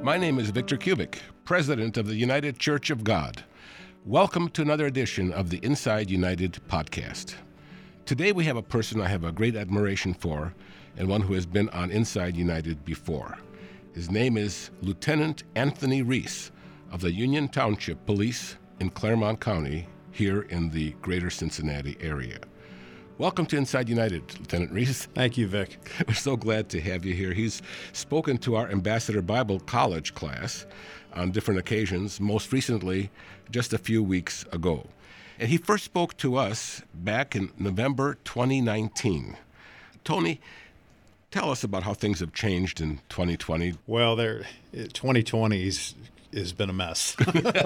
My name is Victor Kubik, President of the United Church of God. Welcome to another edition of the Inside United podcast. Today we have a person I have a great admiration for and one who has been on Inside United before. His name is Lieutenant Anthony Reese of the Union Township Police in Claremont County, here in the greater Cincinnati area. Welcome to Inside United, Lieutenant Reese. Thank you, Vic. We're so glad to have you here. He's spoken to our Ambassador Bible College class on different occasions, most recently just a few weeks ago. And he first spoke to us back in November 2019. Tony, tell us about how things have changed in 2020. Well, 2020 has been a mess.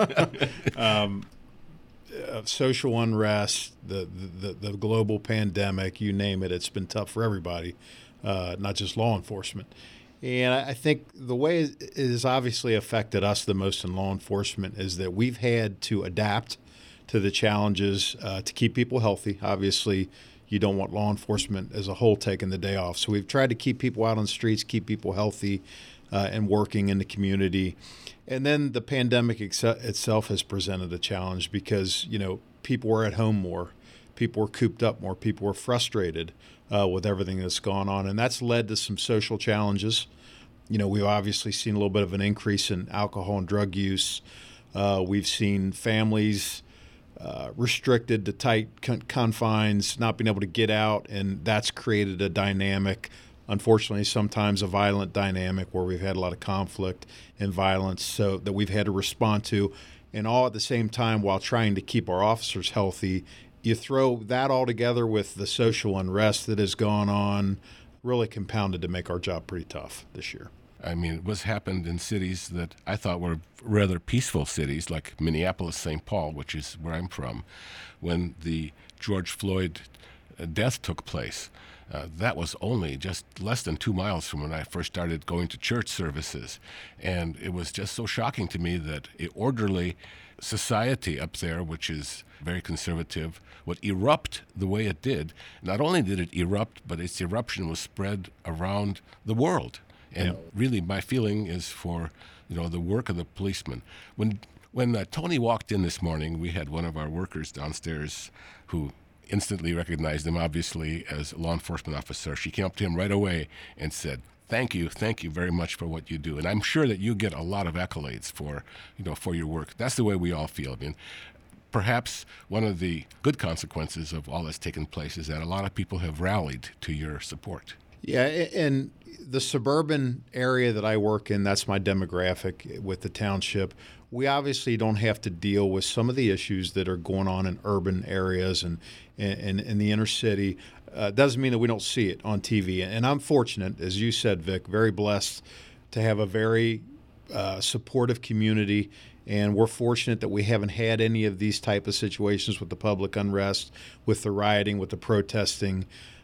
Social unrest, the global pandemic, you name it, it's been tough for everybody, not just law enforcement. And I think the way it has obviously affected us the most in law enforcement is that we've had to adapt to the challenges to keep people healthy. Obviously, you don't want law enforcement as a whole taking the day off. So we've tried to keep people out on the streets, keep people healthy and working in the community. And then the pandemic itself has presented a challenge because, people were at home more, people were cooped up more, people were frustrated with everything that's gone on. And that's led to some social challenges. We've obviously seen a little bit of an increase in alcohol and drug use. We've seen families restricted to tight confines, not being able to get out, and that's created a dynamic, unfortunately, sometimes a violent dynamic where we've had a lot of conflict and violence so that we've had to respond to. And all at the same time, while trying to keep our officers healthy, you throw that all together with the social unrest that has gone on, really compounded to make our job pretty tough this year. I mean, what's happened in cities that I thought were rather peaceful cities, like Minneapolis, St. Paul, which is where I'm from, when the George Floyd death took place. That was only just less than 2 miles from when I first started going to church services. And it was just so shocking to me that an orderly society up there, which is very conservative, would erupt the way it did. Not only did it erupt, but its eruption was spread around the world. And really my feeling is for, the work of the policemen. When Tony walked in this morning, we had one of our workers downstairs who instantly recognized him, obviously, as a law enforcement officer. She came up to him right away and said, thank you very much for what you do. And I'm sure that you get a lot of accolades for your work. That's the way we all feel. I mean, perhaps one of the good consequences of all that's taken place is that a lot of people have rallied to your support. Yeah, and the suburban area that I work in, that's my demographic with the township. We obviously don't have to deal with some of the issues that are going on in urban areas and in the inner city. Doesn't mean that we don't see it on TV. And I'm fortunate, as you said, Vic, very blessed to have a very supportive community. And we're fortunate that we haven't had any of these type of situations with the public unrest, with the rioting, with the protesting.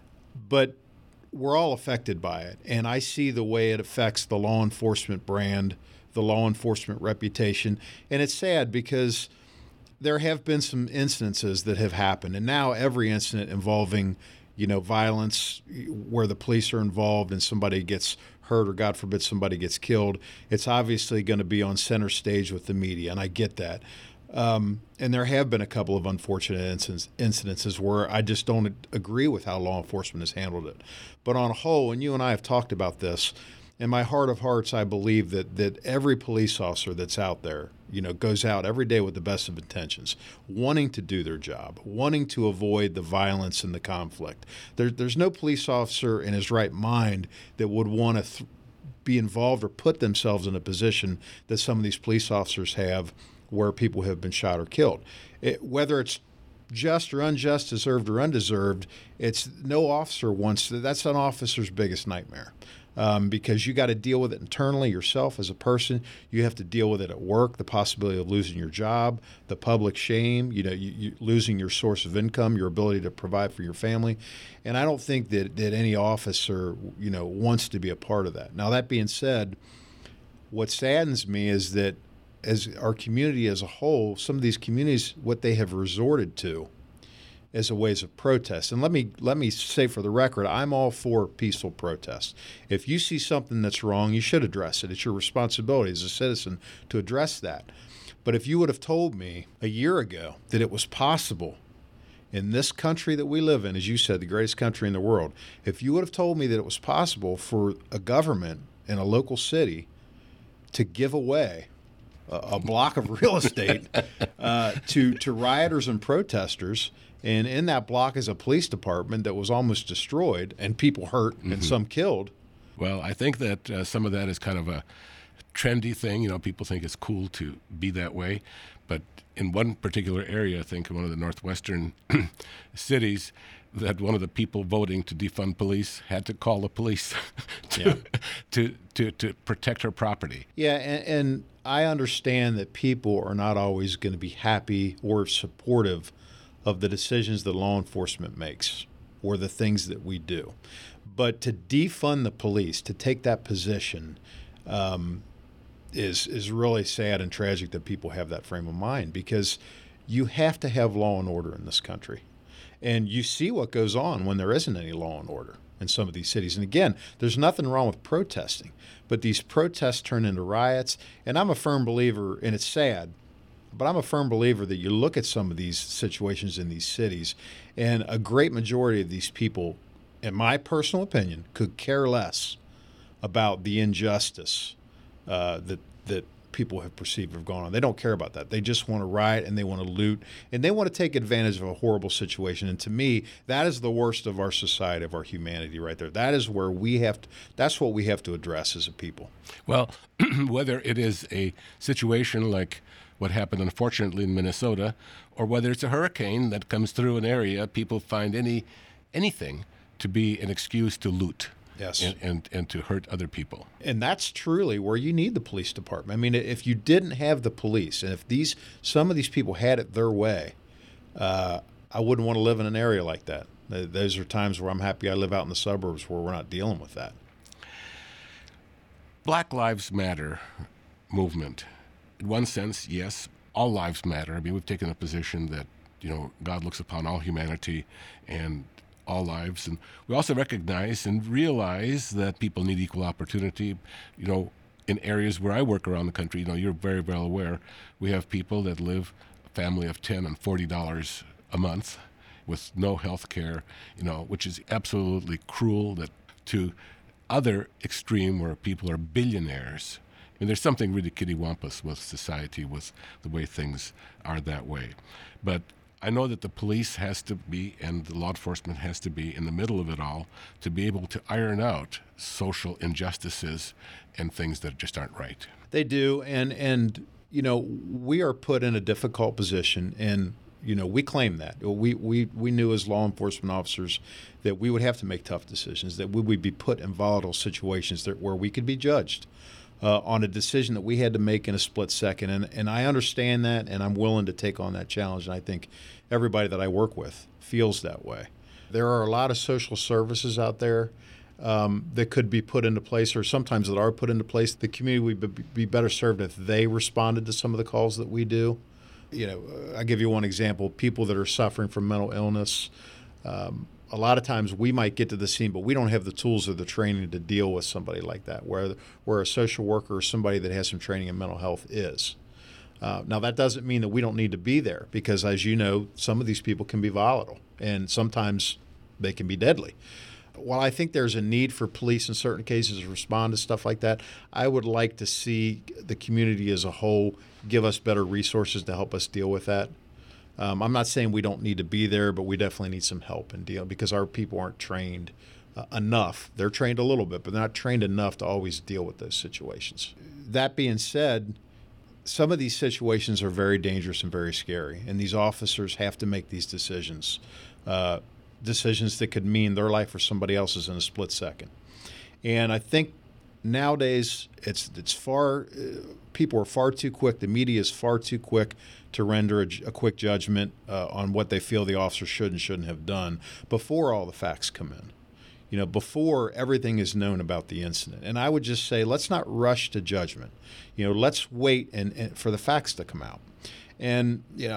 But we're all affected by it. And I see the way it affects the law enforcement brand, the law enforcement reputation. And it's sad because there have been some incidences that have happened. And now every incident involving, violence where the police are involved and somebody gets hurt or, God forbid, somebody gets killed, it's obviously going to be on center stage with the media. And I get that. And there have been a couple of unfortunate incidences where I just don't agree with how law enforcement has handled it. But on a whole, and you and I have talked about this, in my heart of hearts, I believe that every police officer that's out there, goes out every day with the best of intentions, wanting to do their job, wanting to avoid the violence and the conflict. There's no police officer in his right mind that would want to be involved or put themselves in a position that some of these police officers have where people have been shot or killed. Whether it's just or unjust, deserved or undeserved, it's no officer wants to. That's an officer's biggest nightmare. Because you got to deal with it internally yourself as a person. You have to deal with it at work, the possibility of losing your job, the public shame, you losing your source of income, your ability to provide for your family. And I don't think that any officer, wants to be a part of that. Now, that being said, what saddens me is that as our community as a whole, some of these communities, what they have resorted to as a ways of protest. And let me say for the record, I'm all for peaceful protest. If you see something that's wrong, you should address it. It's your responsibility as a citizen to address that. But if you would have told me a year ago that it was possible in this country that we live in, as you said, the greatest country in the world, if you would have told me that it was possible for a government in a local city to give away a block of real estate to rioters and protesters, and in that block is a police department that was almost destroyed and people hurt and some killed. Well, I think that some of that is kind of a trendy thing. You know, people think it's cool to be that way. But in one particular area, I think in one of the northwestern cities, that one of the people voting to defund police had to call the police to protect her property. Yeah, and I understand that people are not always going to be happy or supportive of the decisions that law enforcement makes or the things that we do. But to defund the police, to take that position, is really sad and tragic that people have that frame of mind, because you have to have law and order in this country. And you see what goes on when there isn't any law and order in some of these cities. And again, there's nothing wrong with protesting, but these protests turn into riots. And I'm a firm believer, and it's sad, but I'm a firm believer that you look at some of these situations in these cities, and a great majority of these people, in my personal opinion, could care less about the injustice that people have perceived have gone on. They don't care about that. They just want to riot, and they want to loot, and they want to take advantage of a horrible situation. And to me, that is the worst of our society, of our humanity right there. That is where that's what we have to address as a people. Well, whether it is a situation like what happened unfortunately in Minnesota, or whether it's a hurricane that comes through an area, people find anything to be an excuse to loot. Yes. And to hurt other people. And that's truly where you need the police department. I mean, if you didn't have the police, and if some of these people had it their way, I wouldn't want to live in an area like that. Those are times where I'm happy I live out in the suburbs where we're not dealing with that. Black Lives Matter movement. In one sense, yes, all lives matter. I mean, we've taken a position that, you know, God looks upon all humanity and all lives. And we also recognize and realize that people need equal opportunity. You know, in areas where I work around the country, you know, you're very well aware, we have people that live a family of $10 and $40 a month with no health care, you know, which is absolutely cruel. That to other extreme where people are billionaires. I mean, there's something really kittywampus with society, with the way things are that way. But I know that the police has to be, and the law enforcement has to be in the middle of it all to be able to iron out social injustices and things that just aren't right. They do, and you know, we are put in a difficult position, and you know, we claim that. We knew as law enforcement officers that we would have to make tough decisions, that we would be put in volatile situations where we could be judged on a decision that we had to make in a split second. And I understand that, and I'm willing to take on that challenge. And I think everybody that I work with feels that way. There are a lot of social services out there that could be put into place, or sometimes that are put into place. The community would be better served if they responded to some of the calls that we do. You know, I'll give you one example. People that are suffering from mental illness, a lot of times we might get to the scene, but we don't have the tools or the training to deal with somebody like that, where a social worker or somebody that has some training in mental health is. Now, that doesn't mean that we don't need to be there, because, as you know, some of these people can be volatile, and sometimes they can be deadly. While I think there's a need for police in certain cases to respond to stuff like that, I would like to see the community as a whole give us better resources to help us deal with that. I'm not saying we don't need to be there, but we definitely need some help in dealing, because our people aren't trained enough. They're trained a little bit, but they're not trained enough to always deal with those situations. That being said, some of these situations are very dangerous and very scary, and these officers have to make these decisions, decisions that could mean their life or somebody else's in a split second. And I think nowadays it's far people are far too quick. The media is far too quick to render a quick judgment on what they feel the officer should and shouldn't have done before all the facts come in. You know, before everything is known about the incident. And I would just say, let's not rush to judgment. You know, let's wait and for the facts to come out. And, you know,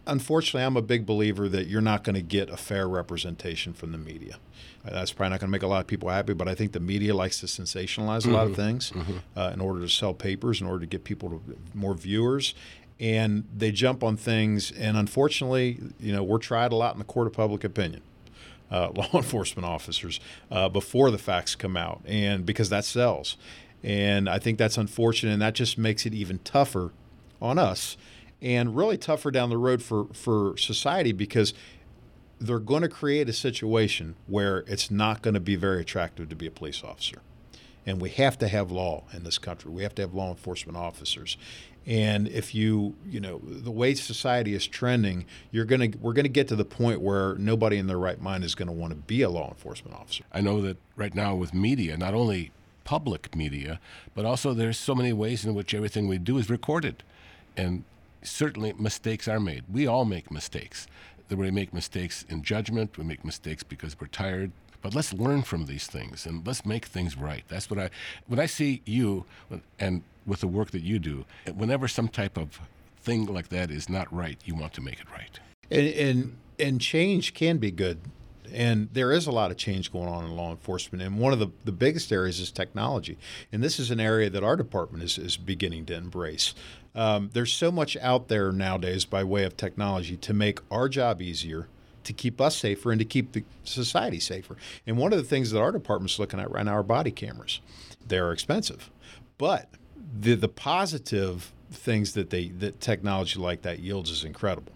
unfortunately, I'm a big believer that you're not going to get a fair representation from the media. That's probably not going to make a lot of people happy, but I think the media likes to sensationalize a lot of things in order to sell papers, in order to get people to more viewers. And they jump on things, and unfortunately, we're tried a lot in the court of public opinion. Law enforcement officers before the facts come out, and because that sells. And I think that's unfortunate, and that just makes it even tougher on us and really tougher down the road for society, because they're going to create a situation where it's not going to be very attractive to be a police officer. And we have to have law in this country. We have to have law enforcement officers. And if the way society is trending, we're going to get to the point where nobody in their right mind is going to want to be a law enforcement officer. I know that right now with media, not only public media, but also there's so many ways in which everything we do is recorded. And certainly mistakes are made. We all make mistakes. We make mistakes in judgment. We make mistakes because we're tired. But let's learn from these things and let's make things right. That's what when I see you and with the work that you do, whenever some type of thing like that is not right, you want to make it right. And change can be good. And there is a lot of change going on in law enforcement. And one of the biggest areas is technology. And this is an area that our department is beginning to embrace. There's so much out there nowadays by way of technology to make our job easier, to keep us safer, and to keep the society safer. And one of the things that our department's looking at right now are body cameras. They're expensive. But the positive things that technology like that yields is incredible.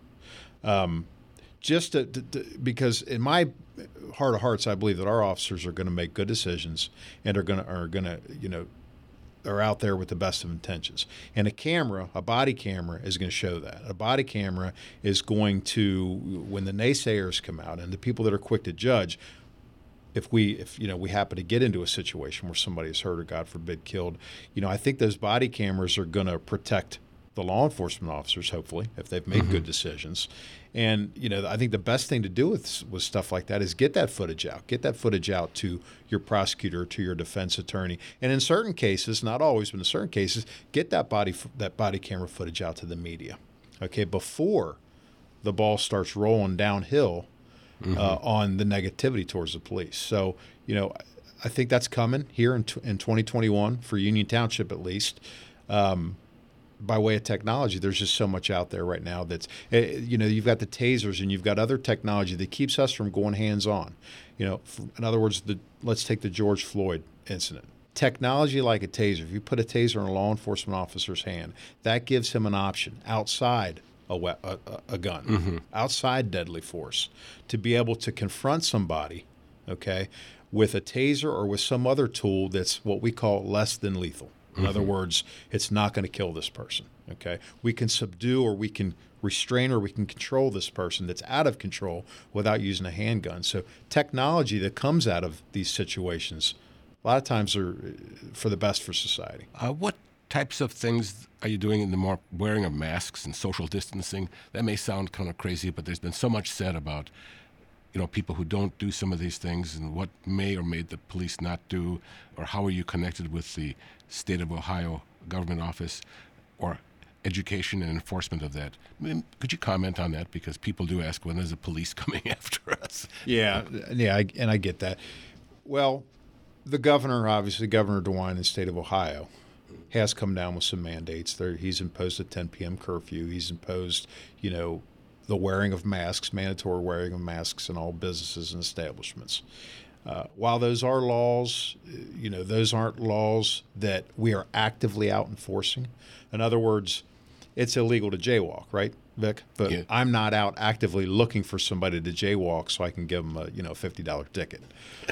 Because in my heart of hearts, I believe that our officers are going to make good decisions and are out there with the best of intentions. And a body camera is going to show that. A body camera is going to, when the naysayers come out and the people that are quick to judge, if we happen to get into a situation where somebody is hurt or, God forbid, killed, I think those body cameras are going to protect the law enforcement officers, hopefully, if they've made good decisions. And, I think the best thing to do with stuff like that is get that footage out. Get that footage out to your prosecutor, to your defense attorney. And in certain cases, not always, but in certain cases, get that body camera footage out to the media, okay, before the ball starts rolling downhill on the negativity towards the police. So, I think that's coming here in 2021 for Union Township at least. By way of technology, there's just so much out there right now that's, you've got the tasers and you've got other technology that keeps us from going hands-on. In other words, let's take the George Floyd incident. Technology like a taser, if you put a taser in a law enforcement officer's hand, that gives him an option outside a gun, outside deadly force, to be able to confront somebody, okay, with a taser or with some other tool that's what we call less than lethal. In other words, it's not going to kill this person, okay? We can subdue or we can restrain or we can control this person that's out of control without using a handgun. So technology that comes out of these situations a lot of times are for the best for society. What types of things are you doing in the more wearing of masks and social distancing? That may sound kind of crazy, but there's been so much said about people who don't do some of these things and what may or may the police not do, or how are you connected with the state of Ohio government office or education and enforcement of that? Could you comment on that? Because people do ask, when is the police coming after us? Yeah, I get that. Well, the governor, obviously, Governor DeWine in the state of Ohio, has come down with some mandates. He's imposed a 10 p.m. curfew. He's imposed, the wearing of masks, mandatory wearing of masks in all businesses and establishments. While those are laws, those aren't laws that we are actively out enforcing. In other words, it's illegal to jaywalk, right, Vic? But yeah. I'm not out actively looking for somebody to jaywalk so I can give them a $50 ticket.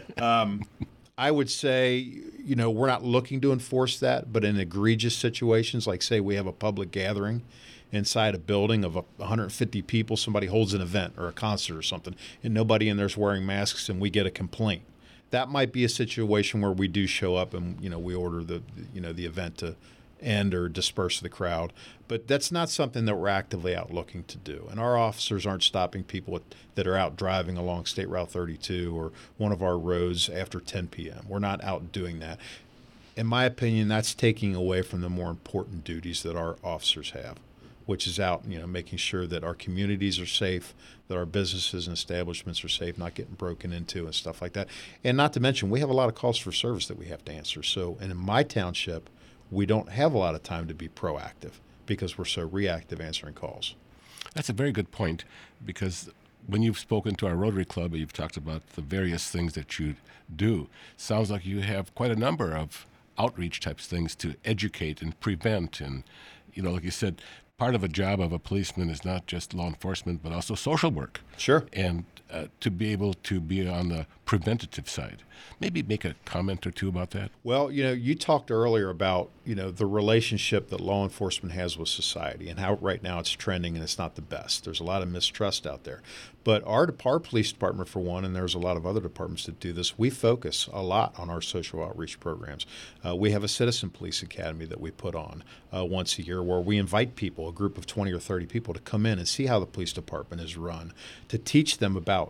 I would say, we're not looking to enforce that, but in egregious situations, like say we have a public gathering inside a building of 150 people, somebody holds an event or a concert or something, and nobody in there's wearing masks, and we get a complaint. That might be a situation where we do show up and we order the event to end or disperse the crowd. But that's not something that we're actively out looking to do. And our officers aren't stopping people that are out driving along State Route 32 or one of our roads after 10 p.m. We're not out doing that. In my opinion, that's taking away from the more important duties that our officers have. which is out, making sure that our communities are safe, that our businesses and establishments are safe, not getting broken into and stuff like that. And not to mention, we have a lot of calls for service that we have to answer. So, and in my township, we don't have a lot of time to be proactive because we're so reactive answering calls. That's a very good point, because when you've spoken to our Rotary Club, you've talked about the various things that you do. Sounds like you have quite a number of outreach types things to educate and prevent. And, like you said, part of a job of a policeman is not just law enforcement, but also social work. Sure. And to be able to be on the preventative side. Maybe make a comment or two about that. Well, you talked earlier about, the relationship that law enforcement has with society and how right now it's trending and it's not the best. There's a lot of mistrust out there. But our police department, for one, and there's a lot of other departments that do this, we focus a lot on our social outreach programs. We have a citizen police academy that we put on once a year where we invite people, a group of 20 or 30 people, to come in and see how the police department is run, to teach them about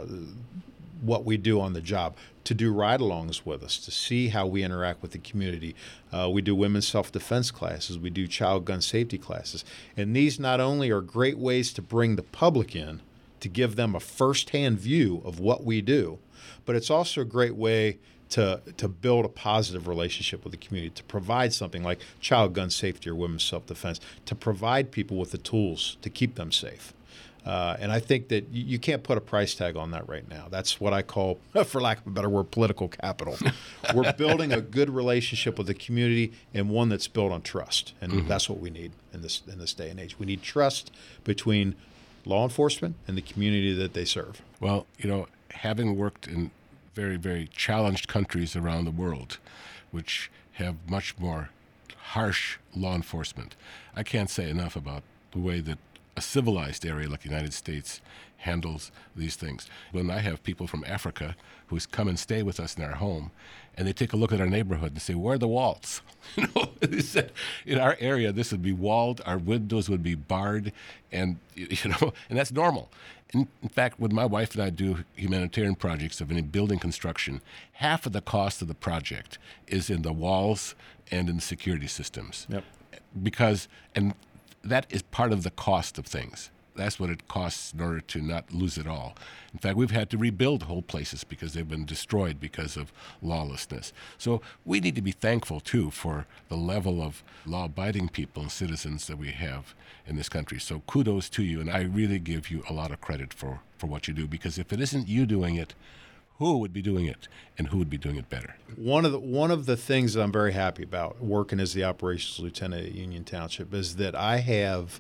what we do on the job, to do ride-alongs with us, to see how we interact with the community. We do women's self-defense classes. We do child gun safety classes. And these not only are great ways to bring the public in, to give them a first-hand view of what we do, but it's also a great way to build a positive relationship with the community, to provide something like child gun safety or women's self-defense, to provide people with the tools to keep them safe. And I think that you can't put a price tag on that right now. That's what I call, for lack of a better word, political capital. We're building a good relationship with the community, and one that's built on trust. And that's what we need in this day and age. We need trust between law enforcement and the community that they serve. Well, having worked in very, very challenged countries around the world, which have much more harsh law enforcement, I can't say enough about the way that a civilized area like the United States handles these things. When I have people from Africa who come and stay with us in our home, and they take a look at our neighborhood and say, "Where are the walls?" They said, in our area, this would be walled, our windows would be barred, and and that's normal. In fact, when my wife and I do humanitarian projects of any building construction, half of the cost of the project is in the walls and in the security systems. Yep. And that is part of the cost of things. That's what it costs in order to not lose it all. In fact, we've had to rebuild whole places because they've been destroyed because of lawlessness. So we need to be thankful, too, for the level of law-abiding people and citizens that we have in this country. So kudos to you, and I really give you a lot of credit for what you do, because if it isn't you doing it, who would be doing it, and who would be doing it better? One of the things that I'm very happy about working as the operations lieutenant at Union Township is that I have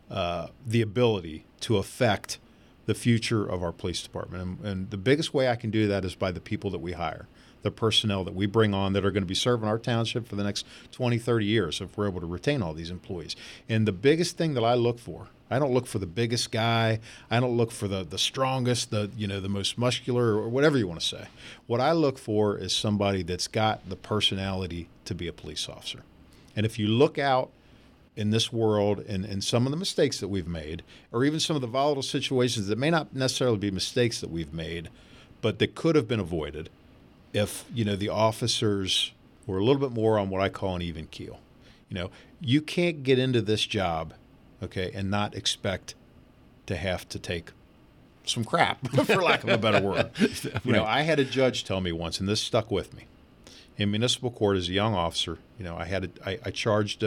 the ability to affect the future of our police department. And the biggest way I can do that is by the people that we hire, the personnel that we bring on that are going to be serving our township for the next 20, 30 years if we're able to retain all these employees. And the biggest thing that I look for, I don't look for the biggest guy. I don't look for the strongest, the most muscular, or whatever you want to say. What I look for is somebody that's got the personality to be a police officer. And if you look out in this world and some of the mistakes that we've made, or even some of the volatile situations that may not necessarily be mistakes that we've made, but that could have been avoided if, the officers were a little bit more on what I call an even keel. You can't get into this job, okay, and not expect to have to take some crap, for lack of a better word. I had a judge tell me once, and this stuck with me. In municipal court, as a young officer, I charged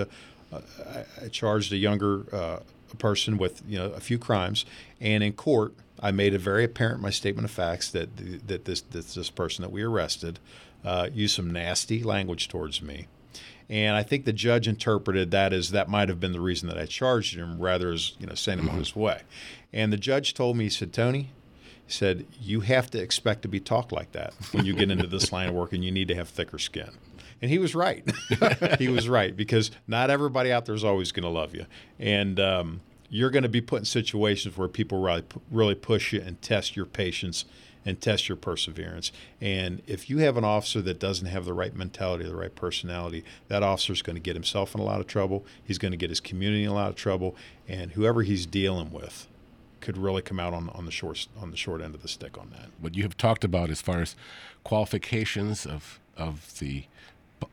a younger person with a few crimes, and in court I made it very apparent in my statement of facts that this person that we arrested used some nasty language towards me, and I think the judge interpreted that as that might have been the reason that I charged him, rather as send him on his way. And the judge told me, he said, "Tony," he said, "you have to expect to be talked like that when you get into this line of work, and you need to have thicker skin." And he was right. He was right, because not everybody out there is always going to love you. And you're going to be put in situations where people really push you and test your patience and test your perseverance. And if you have an officer that doesn't have the right mentality, the right personality, that officer is going to get himself in a lot of trouble. He's going to get his community in a lot of trouble. And whoever he's dealing with could really come out on the short end of the stick on that. What you have talked about as far as qualifications of the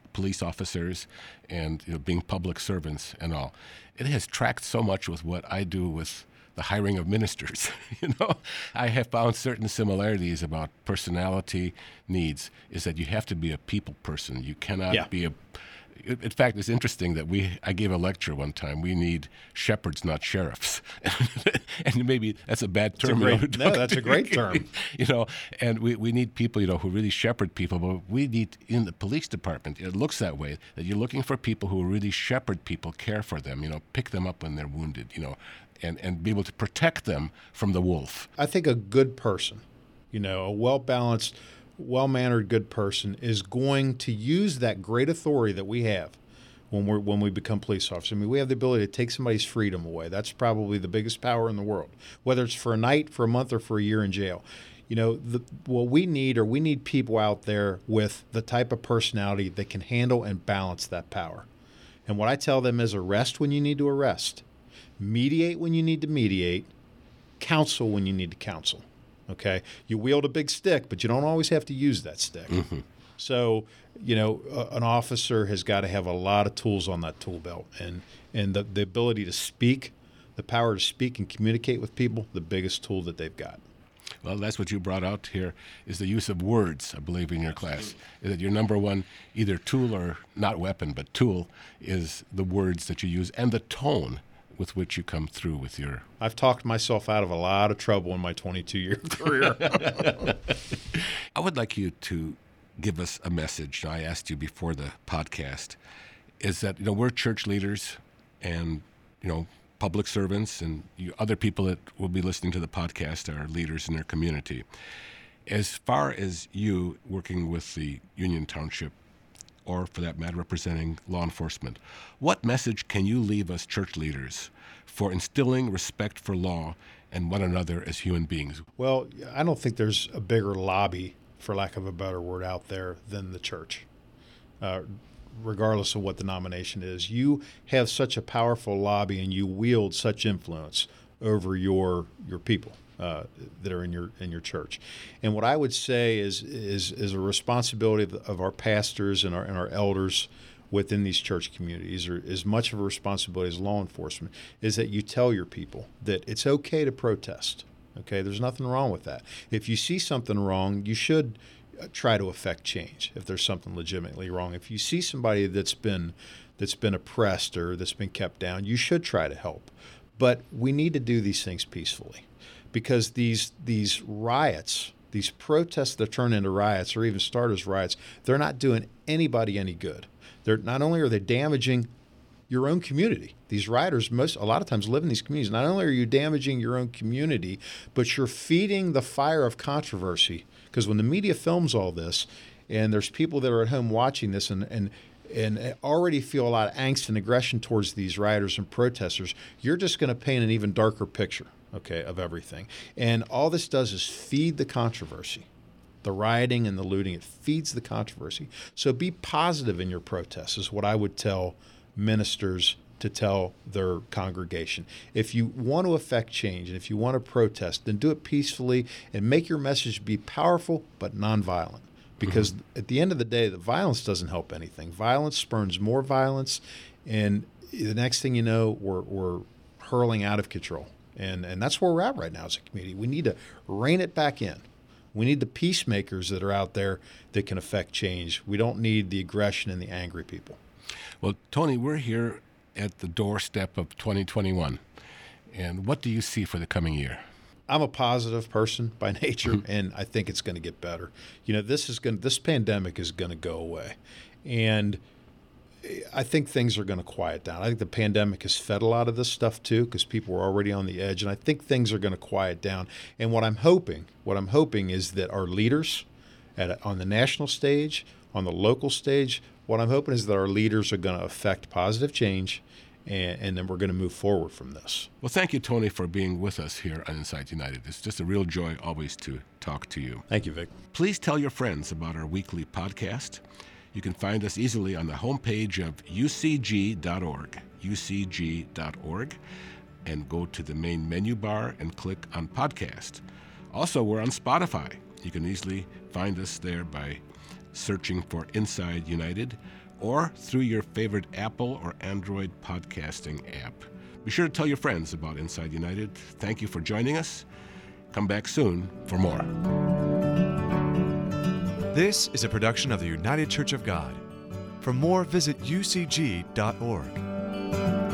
police officers and being public servants and all. It has tracked so much with what I do with the hiring of ministers. I have found certain similarities about personality needs is that you have to be a people person. You cannot be in fact, it's interesting that I gave a lecture one time. We need shepherds, not sheriffs. And maybe that's a bad term. That's a great term. And we need people, who really shepherd people. But we need, in the police department, it looks that way, that you're looking for people who really shepherd people, care for them, pick them up when they're wounded, and be able to protect them from the wolf. I think a good person, a well-balanced, well-mannered good person is going to use that great authority that we have when we become police officers. I mean, we have the ability to take somebody's freedom away. That's probably the biggest power in the world, whether it's for a night, for a month, or for a year in jail. What we need people out there with the type of personality that can handle and balance that power. And what I tell them is arrest when you need to arrest, mediate when you need to mediate, counsel when you need to counsel. Okay, you wield a big stick, but you don't always have to use that stick. Mm-hmm. So, an officer has got to have a lot of tools on that tool belt, and the ability to speak, the power to speak and communicate with people, the biggest tool that they've got. Well, that's what you brought out here is the use of words, I believe, in your class. Is that your number one, either tool or not weapon, but tool is the words that you use and the tone with which you come through with your... I've talked myself out of a lot of trouble in my 22-year career. I would like you to give us a message. I asked you before the podcast, is that, we're church leaders and, public servants, and other people that will be listening to the podcast are leaders in their community. As far as you working with the Union Township, or for that matter, representing law enforcement, what message can you leave us church leaders for instilling respect for law and one another as human beings? Well, I don't think there's a bigger lobby, for lack of a better word, out there than the church, regardless of what the denomination is. You have such a powerful lobby and you wield such influence over your people that are in your church. And what I would say is a responsibility of our pastors and our elders within these church communities, or as much of a responsibility as law enforcement, is that you tell your people that it's okay to protest. Okay, there's nothing wrong with that. If you see something wrong, you should try to affect change. If there's something legitimately wrong, if you see somebody that's been oppressed or that's been kept down, you should try to help. But we need to do these things peacefully, because these riots, these protests that turn into riots or even start as riots, they're not doing anybody any good. They're not only are they damaging your own community. These rioters a lot of times live in these communities. Not only are you damaging your own community, but you're feeding the fire of controversy. Because when the media films all this, and there's people that are at home watching this and already feel a lot of angst and aggression towards these rioters and protesters, you're just going to paint an even darker picture, okay, of everything. And all this does is feed the controversy. The rioting and the looting, it feeds the controversy. So be positive in your protests is what I would tell ministers to tell their congregation. If you want to affect change and if you want to protest, then do it peacefully and make your message be powerful but nonviolent. Because at the end of the day, the violence doesn't help anything. Violence spurns more violence, and the next thing you know, we're hurling out of control. And that's where we're at right now as a community. We need to rein it back in. We need the peacemakers that are out there that can affect change. We don't need the aggression and the angry people. Well, Tony, we're here at the doorstep of 2021. And what do you see for the coming year? I'm a positive person by nature, and I think it's going to get better. This pandemic is going to go away. And I think things are going to quiet down. I think the pandemic has fed a lot of this stuff too, because people were already on the edge, and I think things are going to quiet down. And what I'm hoping is that our leaders on the national stage, on the local stage, what I'm hoping is that our leaders are going to affect positive change, and then we're going to move forward from this. Well, thank you, Tony, for being with us here on Insight United. It's just a real joy always to talk to you. Thank you, Vic. Please tell your friends about our weekly podcast. You can find us easily on the homepage of ucg.org, and go to the main menu bar and click on podcast. Also, we're on Spotify. You can easily find us there by searching for Inside United, or through your favorite Apple or Android podcasting app. Be sure to tell your friends about Inside United. Thank you for joining us. Come back soon for more. This is a production of the United Church of God. For more, visit ucg.org.